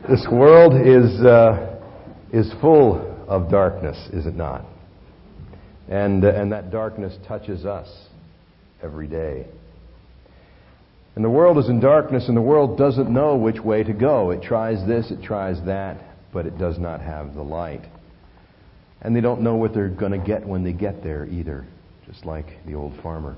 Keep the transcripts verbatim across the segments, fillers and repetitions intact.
This world is uh, is full of darkness, is it not? And uh, and that darkness touches us every day. And the world is in darkness, and the world doesn't know which way to go. It tries this, it tries that, but it does not have the light. And they don't know what they're going to get when they get there either, just like the old farmer.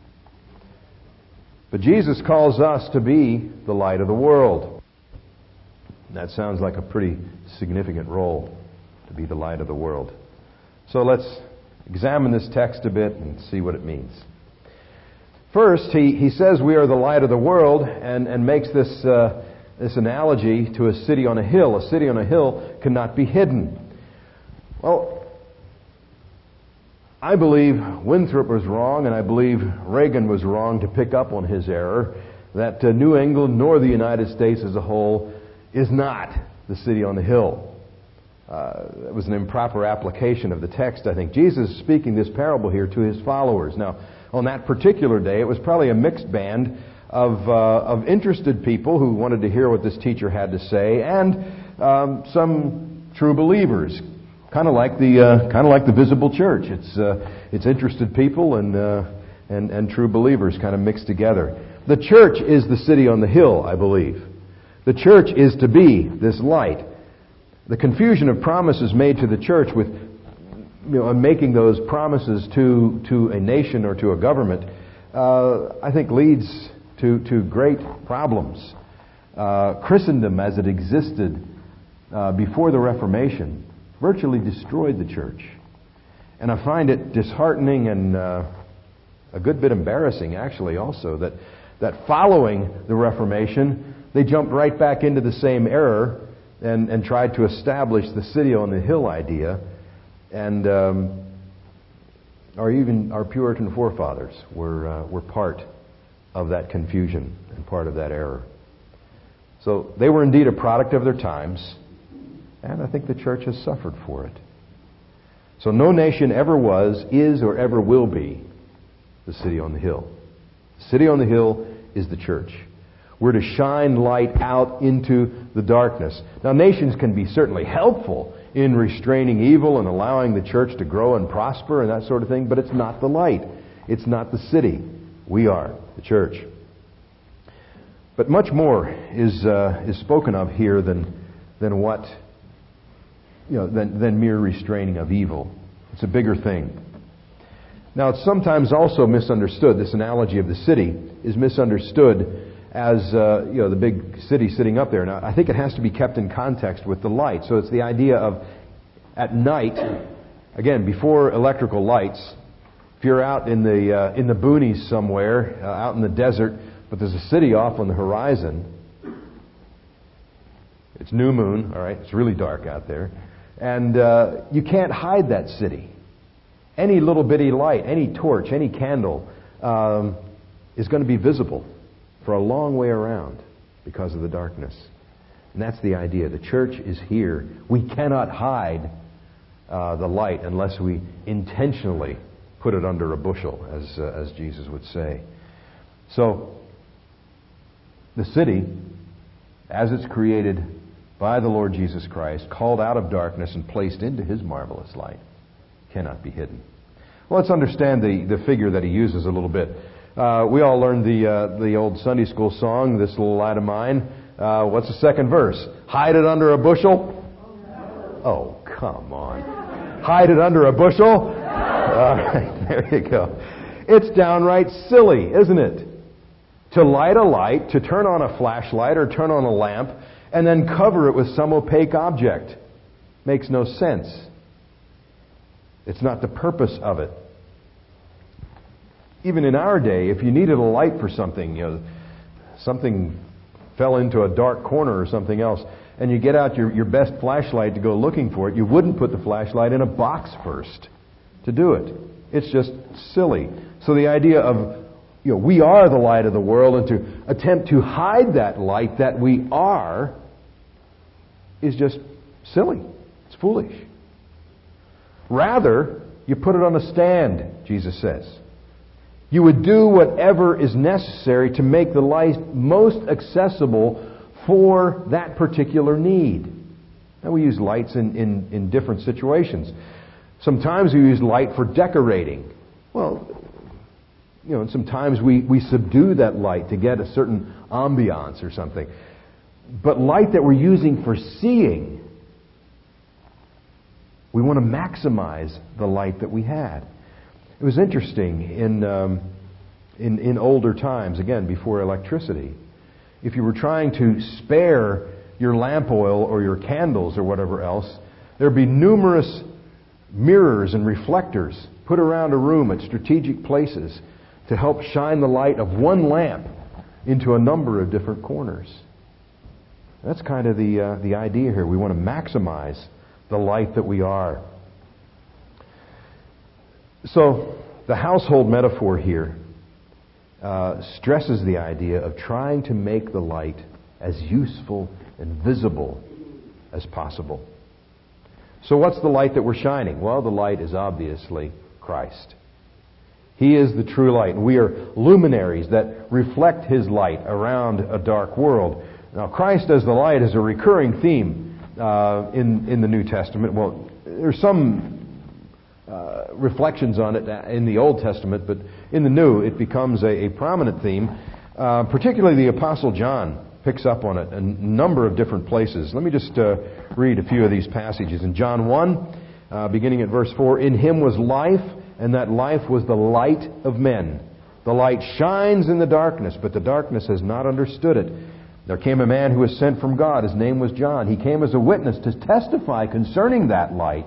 But Jesus calls us to be the light of the world. That sounds like a pretty significant role, to be the light of the world. So let's examine this text a bit and see what it means. First, he, he says we are the light of the world, and, and makes this, uh, this analogy to a city on a hill. A city on a hill cannot be hidden. Well, I believe Winthrop was wrong, and I believe Reagan was wrong to pick up on his error, that uh, New England nor the United States as a whole is not the city on the hill. Uh, it was an improper application of the text, I think. Jesus is speaking this parable here to his followers. Now, on that particular day, it was probably a mixed band of uh, of interested people who wanted to hear what this teacher had to say, and um, some true believers, kind of like the uh, kind of like the visible church. It's uh, it's interested people and uh, and and true believers kind of mixed together. The church is the city on the hill, I believe. The church is to be this light. The confusion of promises made to the church with, you know, making those promises to to a nation or to a government, uh, I think leads to to great problems. Uh, Christendom, as it existed uh, before the Reformation, virtually destroyed the church, and I find it disheartening and uh, a good bit embarrassing, actually, also that that following the Reformation, they jumped right back into the same error and, and tried to establish the city on the hill idea. And um, our even our Puritan forefathers were uh, were part of that confusion and part of that error. So they were indeed a product of their times, and I think the church has suffered for it. So no nation ever was, is, or ever will be the city on the hill. The city on the hill is the church. We're to shine light out into the darkness. Now, nations can be certainly helpful in restraining evil and allowing the church to grow and prosper and that sort of thing, but it's not the light. It's not the city. We are the church. But much more is uh, is spoken of here than than what you know than than mere restraining of evil. It's a bigger thing. Now, it's sometimes also misunderstood. This analogy of the city is misunderstood as uh, you know the big city sitting up there. Now, I think it has to be kept in context with the light. So it's the idea of at night, again, before electrical lights, if you're out in the uh, in the boonies somewhere, uh, out in the desert, but there's a city off on the horizon. It's new moon, all right. It's really dark out there, and uh, you can't hide that city. Any little bitty light, any torch, any candle um, is going to be visible for a long way around because of the darkness. And that's the idea. The church is here. We cannot hide uh, the light unless we intentionally put it under a bushel, as uh, as Jesus would say. So, the city, as it's created by the Lord Jesus Christ, called out of darkness and placed into His marvelous light, cannot be hidden. Well, let's understand the, the figure that he uses a little bit. Uh, we all learned the uh, the old Sunday school song, This Little Light of Mine. Uh, what's the second verse? Hide it under a bushel? Oh, come on. Hide it under a bushel? All right, there you go. It's downright silly, isn't it? To light a light, to turn on a flashlight or turn on a lamp, and then cover it with some opaque object. Makes no sense. It's not the purpose of it. Even in our day, if you needed a light for something, you know, something fell into a dark corner or something else, and you get out your, your best flashlight to go looking for it, you wouldn't put the flashlight in a box first to do it. It's just silly. So the idea of, you know, we are the light of the world, and to attempt to hide that light that we are is just silly. It's foolish. Rather, you put it on a stand, Jesus says. You would do whatever is necessary to make the light most accessible for that particular need. Now, we use lights in, in, in different situations. Sometimes we use light for decorating. Well, you know, and sometimes we, we subdue that light to get a certain ambiance or something. But light that we're using for seeing, we want to maximize the light that we had. It was interesting in, um, in, in older times, again, before electricity, if you were trying to spare your lamp oil or your candles or whatever else, there'd be numerous mirrors and reflectors put around a room at strategic places to help shine the light of one lamp into a number of different corners. That's kind of the uh, the idea here. We want to maximize the light that we are. So the household metaphor here uh, stresses the idea of trying to make the light as useful and visible as possible. So what's the light that we're shining? Well, the light is obviously Christ. He is the true light. And we are luminaries that reflect His light around a dark world. Now, Christ as the light is a recurring theme uh, in, in the New Testament. Well, there's some uh, reflections on it in the Old Testament, but in the New it becomes a, a prominent theme. Uh, particularly the Apostle John picks up on it in a number of different places. Let me just uh, read a few of these passages. In John one, uh, beginning at verse four, "In Him was life, and that life was the light of men. The light shines in the darkness, but the darkness has not understood it. There came a man who was sent from God. His name was John. He came as a witness to testify concerning that light,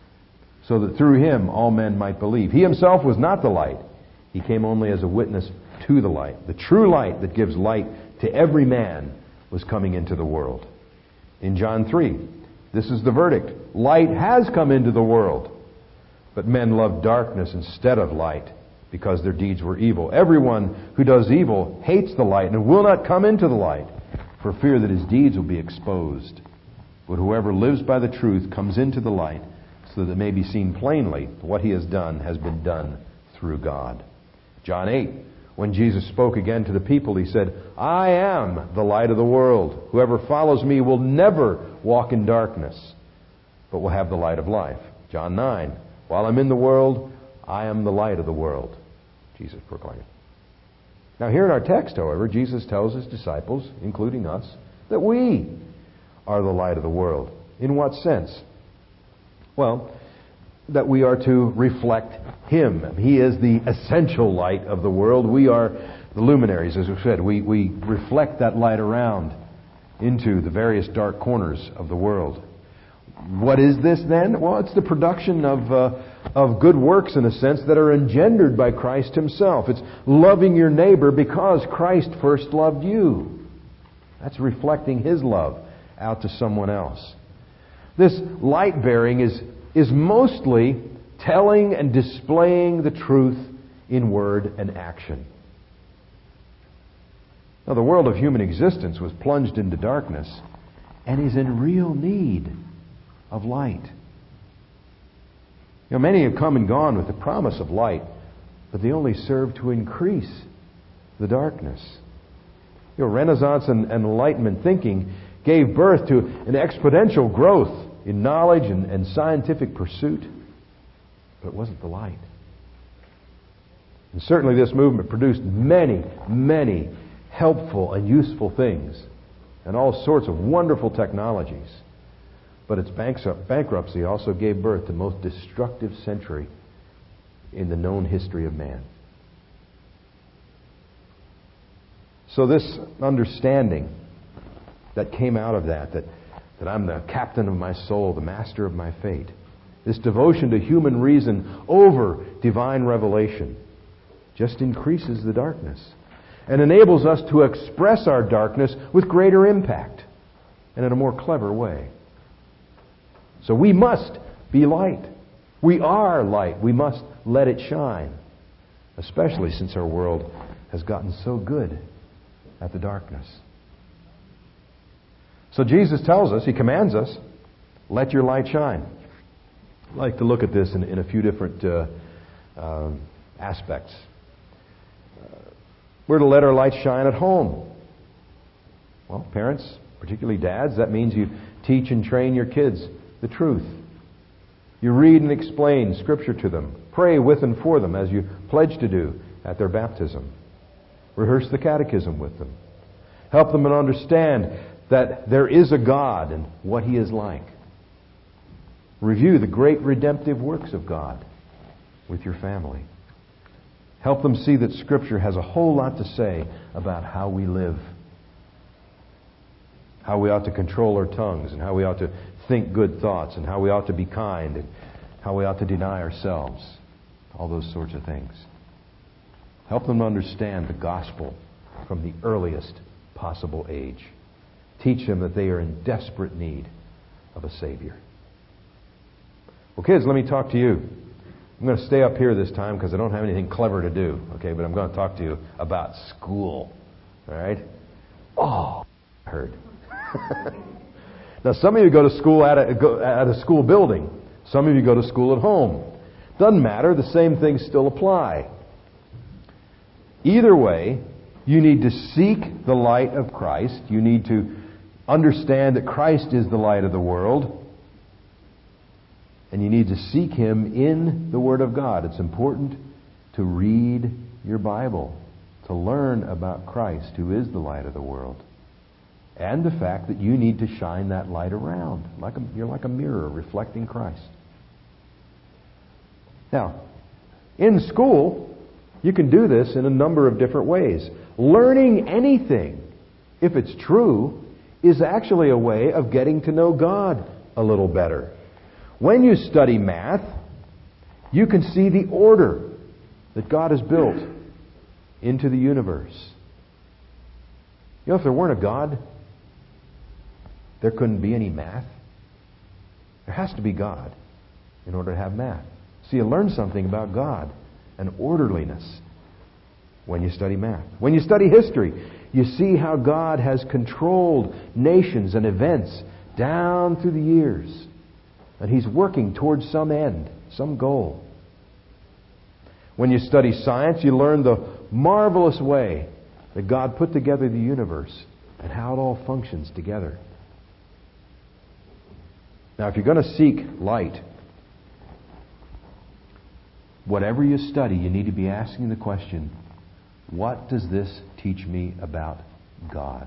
so that through him all men might believe. He himself was not the light. He came only as a witness to the light. The true light that gives light to every man was coming into the world." In John three, this is the verdict. "Light has come into the world, but men love darkness instead of light, because their deeds were evil. Everyone who does evil hates the light and will not come into the light, for fear that his deeds will be exposed. But whoever lives by the truth comes into the light, so that it may be seen plainly what he has done has been done through God." John eight, when Jesus spoke again to the people, He said, "I am the light of the world. Whoever follows me will never walk in darkness, but will have the light of life." John nine, "While I'm in the world, I am the light of the world," Jesus proclaimed. Now here in our text, however, Jesus tells His disciples, including us, that we are the light of the world. In what sense? Well, that we are to reflect Him. He is the essential light of the world. We are the luminaries, as we said. We, we reflect that light around into the various dark corners of the world. What is this then? Well, it's the production of uh, of good works, in a sense, that are engendered by Christ Himself. It's loving your neighbor because Christ first loved you. That's reflecting His love out to someone else. This light bearing is is mostly telling and displaying the truth in word and action. Now, the world of human existence was plunged into darkness and is in real need of light. You know, many have come and gone with the promise of light, but they only serve to increase the darkness. You know, Renaissance and, and Enlightenment thinking gave birth to an exponential growth in knowledge and, and scientific pursuit, but it wasn't the light. And certainly this movement produced many, many helpful and useful things and all sorts of wonderful technologies. But its bankruptcy also gave birth to the most destructive century in the known history of man. So this understanding that came out of that, that, that I'm the captain of my soul, the master of my fate, this devotion to human reason over divine revelation, just increases the darkness and enables us to express our darkness with greater impact and in a more clever way. So we must be light. We are light. We must let it shine, especially since our world has gotten so good at the darkness. So Jesus tells us, He commands us, let your light shine. I'd like to look at this in, in a few different uh, uh, aspects. Uh, we're to let our light shine at home. Well, parents, Particularly dads, that means you teach and train your kids the truth. You read and explain Scripture to them. Pray with and for them as you pledge to do at their baptism. Rehearse the catechism with them. Help them to understand that there is a God and what He is like. Review the great redemptive works of God with your family. Help them see that Scripture has a whole lot to say about how we live. How we ought to control our tongues, and how we ought to think good thoughts, and how we ought to be kind, and how we ought to deny ourselves. All those sorts of things. Help them understand the gospel from the earliest possible age. Teach them that they are in desperate need of a Savior. Well, kids, let me talk to you. I'm going to stay up here this time because I don't have anything clever to do. Okay, but I'm going to talk to you about school. All right? Oh, I heard. Now, some of you go to school at a, go, at a school building. Some of you go to school at home. Doesn't matter. The same things still apply. Either way, you need to seek the light of Christ. You need to understand that Christ is the light of the world. And you need to seek Him in the Word of God. It's important to read your Bible, to learn about Christ, who is the light of the world. And the fact that you need to shine that light around. Like a, you're like a mirror reflecting Christ. Now, in school, you can do this in a number of different ways. Learning anything, if it's true, is actually a way of getting to know God a little better. When you study math, you can see the order that God has built into the universe. You know, if there weren't a God, there couldn't be any math. There has to be God in order to have math. So you learn something about God and orderliness when you study math. When you study history, you see how God has controlled nations and events down through the years. And He's working towards some end, some goal. When you study science, you learn the marvelous way that God put together the universe and how it all functions together. Now, if you're going to seek light, whatever you study, you need to be asking the question, what does this teach me about God?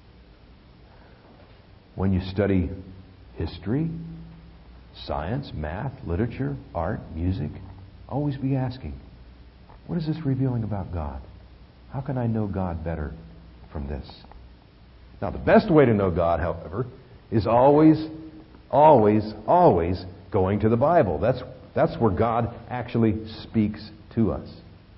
When you study history, science, math, literature, art, music, always be asking, what is this revealing about God? How can I know God better from this? Now, the best way to know God, however, is always, always, always going to the Bible. That's That's where God actually speaks to us.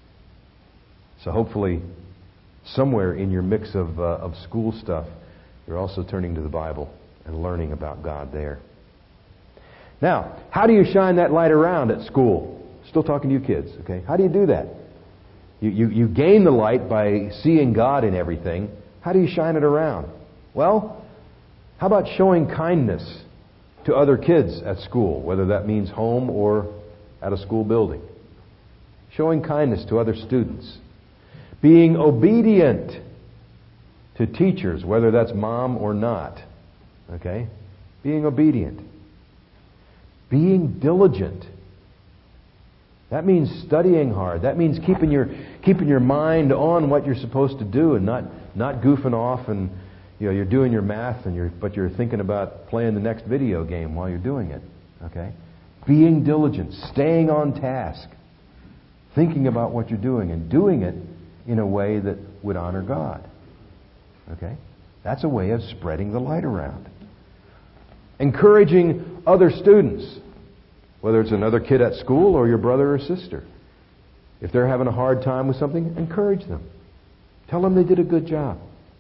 So hopefully, somewhere in your mix of, uh, of school stuff, you're also turning to the Bible and learning about God there. Now, how do you shine that light around at school? Still talking to you kids, okay? How do you do that? You, you, you gain the light by seeing God in everything. How do you shine it around? Well, how about showing kindness to other kids at school, whether that means home or at a school building? Showing kindness to other students. Being obedient to teachers, whether that's mom or not. Okay? Being obedient. Being diligent. That means studying hard. That means keeping your keeping your mind on what you're supposed to do and not not goofing off and you know you're doing your math and you're but you're thinking about playing the next video game while you're doing it. Okay? Being diligent, staying on task, thinking about what you're doing and doing it in a way that would honor God. Okay? That's a way of spreading the light around. Encouraging other students, whether it's another kid at school or your brother or sister. If they're having a hard time with something, encourage them. Tell them they did a good job.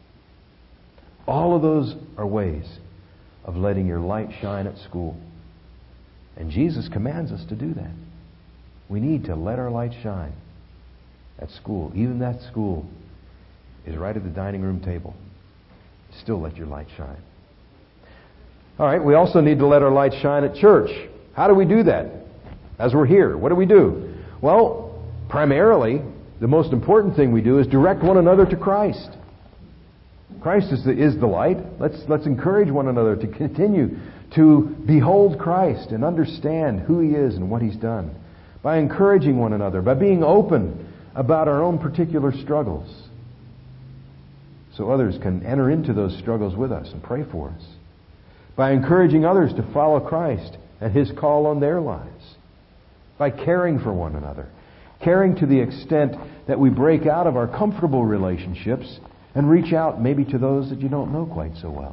All of those are ways of letting your light shine at school. And Jesus commands us to do that. We need to let our light shine at school. Even that school is right at the dining room table. Still let your light shine. All right, we also need to let our light shine at church. How do we do that? As we're here, what do we do? Well, primarily, the most important thing we do is direct one another to Christ. Christ is the, is the light. Let's, let's encourage one another to continue to behold Christ and understand who He is and what He's done. By encouraging one another, by being open about our own particular struggles, so others can enter into those struggles with us and pray for us. By encouraging others to follow Christ and His call on their lives. By caring for one another. Caring to the extent that we break out of our comfortable relationships and reach out maybe to those that you don't know quite so well.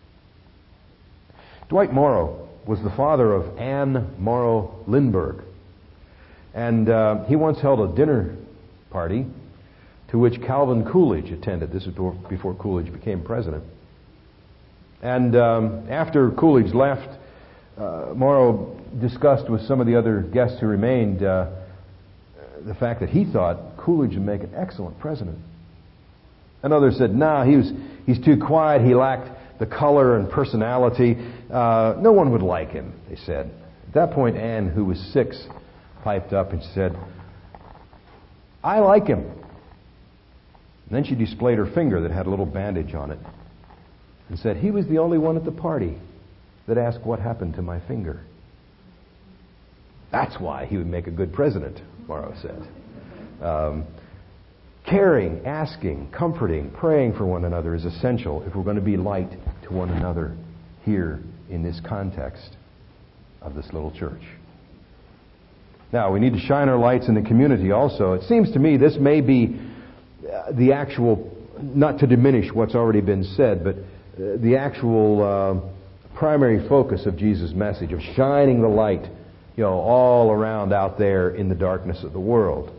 Dwight Morrow was the father of Anne Morrow Lindbergh. And uh, he once held a dinner party to which Calvin Coolidge attended. This was before Coolidge became president. And um, after Coolidge left, uh, Morrow discussed with some of the other guests who remained uh, the fact that he thought Coolidge would make an excellent president. And others said, nah, he was, he's too quiet, he lacked the color and personality. Uh, no one would like him, they said. At that point, Anne, who was six, piped up and said, I like him. And then she displayed her finger that had a little bandage on it and said, he was the only one at the party that asked what happened to my finger. That's why he would make a good president, Morrow said. Um, caring, asking, comforting, praying for one another is essential if we're going to be light to one another here in this context of this little church. Now, we need to shine our lights in the community also. It seems to me this may be uh, the actual, not to diminish what's already been said, but uh, the actual uh, primary focus of Jesus' message, of shining the light, you know, all around out there in the darkness of the world.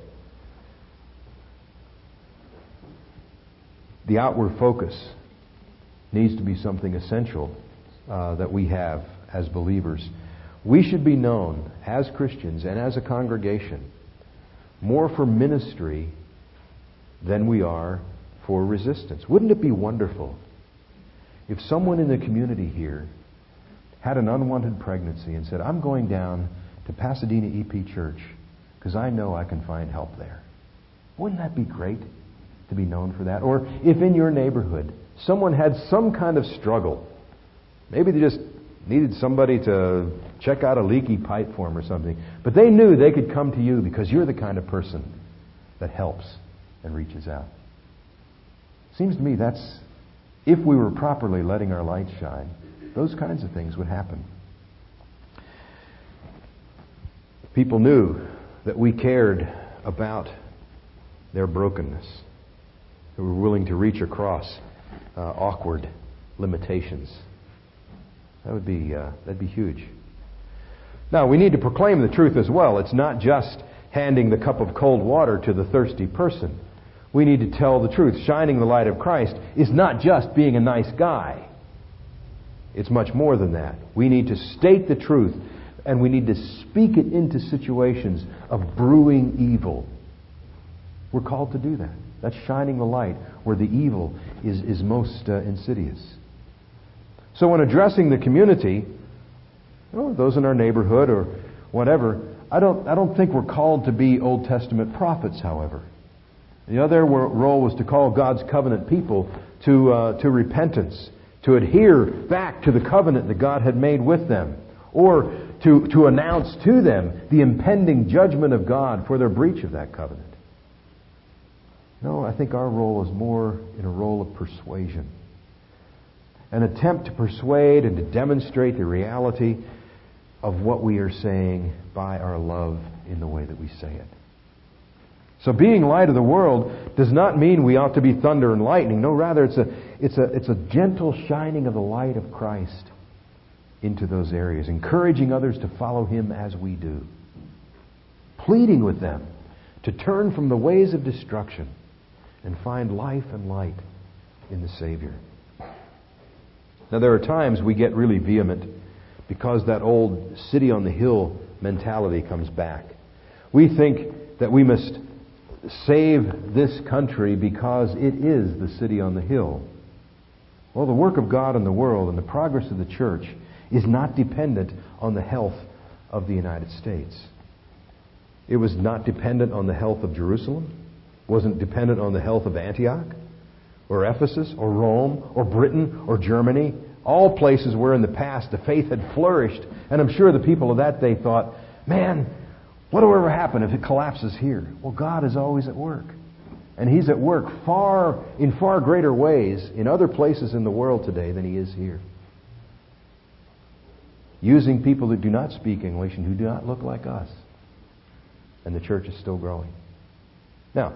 The outward focus needs to be something essential uh, that we have as believers. We should be known as Christians and as a congregation more for ministry than we are for resistance. Wouldn't it be wonderful if someone in the community here had an unwanted pregnancy and said, I'm going down to Pasadena E P Church because I know I can find help there? Wouldn't that be great to be known for that? Or if in your neighborhood someone had some kind of struggle, maybe they just needed somebody to check out a leaky pipe for them or something, but they knew they could come to you because you're the kind of person that helps and reaches out. Seems to me that's, if we were properly letting our light shine, those kinds of things would happen. People knew that we cared about their brokenness, that we were willing to reach across uh, awkward limitations. That would be uh, that'd be huge. Now, we need to proclaim the truth as well. It's not just handing the cup of cold water to the thirsty person. We need to tell the truth. Shining the light of Christ is not just being a nice guy. It's much more than that. We need to state the truth, and we need to speak it into situations of brewing evil. We're called to do that. That's shining the light where the evil is, is most uh, insidious. So when addressing the community, or those in our neighborhood or whatever, I don't, I don't think we're called to be Old Testament prophets, however. The other role was to call God's covenant people to, uh, to repentance, to adhere back to the covenant that God had made with them, or to, to announce to them the impending judgment of God for their breach of that covenant. No, I think our role is more in a role of persuasion. An attempt to persuade and to demonstrate the reality of what we are saying by our love in the way that we say it. So being light of the world does not mean we ought to be thunder and lightning. No, rather it's a, it's a, it's a gentle shining of the light of Christ into those areas, encouraging others to follow Him as we do, pleading with them to turn from the ways of destruction and find life and light in the Savior. Now, there are times we get really vehement because that old city on the hill mentality comes back. We think that we must save this country because it is the city on the hill. Well, the work of God in the world and the progress of the church is not dependent on the health of the United States. It was not dependent on the health of Jerusalem. Wasn't dependent on the health of Antioch or Ephesus, or Rome, or Britain, or Germany. All places where in the past the faith had flourished. And I'm sure the people of that day thought, man, what will ever happen if it collapses here? Well, God is always at work. And He's at work far, in far greater ways in other places in the world today than He is here. Using people that do not speak English and who do not look like us. And the church is still growing. Now,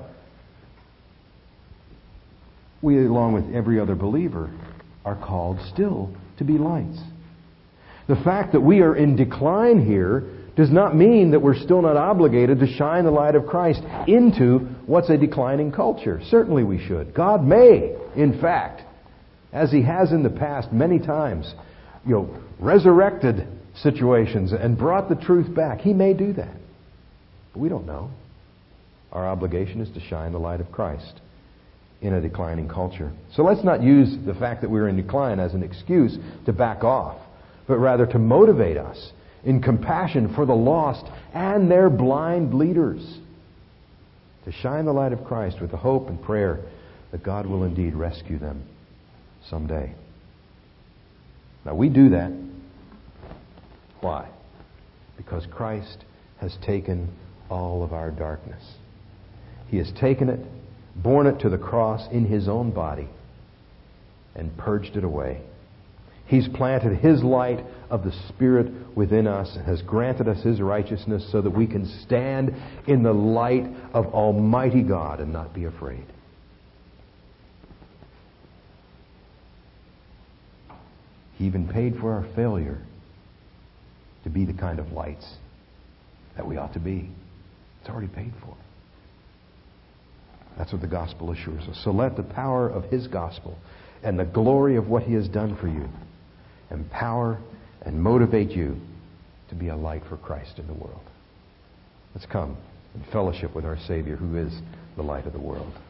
we, along with every other believer, are called still to be lights. The fact that we are in decline here does not mean that we're still not obligated to shine the light of Christ into what's a declining culture. Certainly we should. God may, in fact, as He has in the past many times, you know, resurrected situations and brought the truth back. He may do that. But we don't know. Our obligation is to shine the light of Christ in a declining culture. So let's not use the fact that we're in decline as an excuse to back off, but rather to motivate us in compassion for the lost and their blind leaders, to shine the light of Christ with the hope and prayer that God will indeed rescue them someday. Now we do that. Why? Because Christ has taken all of our darkness. He has taken it, borne it to the cross in His own body, and purged it away. He's planted His light of the Spirit within us and has granted us His righteousness so that we can stand in the light of Almighty God and not be afraid. He even paid for our failure to be the kind of lights that we ought to be. It's already paid for. That's what the gospel assures us. So let the power of His gospel and the glory of what He has done for you empower and motivate you to be a light for Christ in the world. Let's come in fellowship with our Savior, who is the light of the world.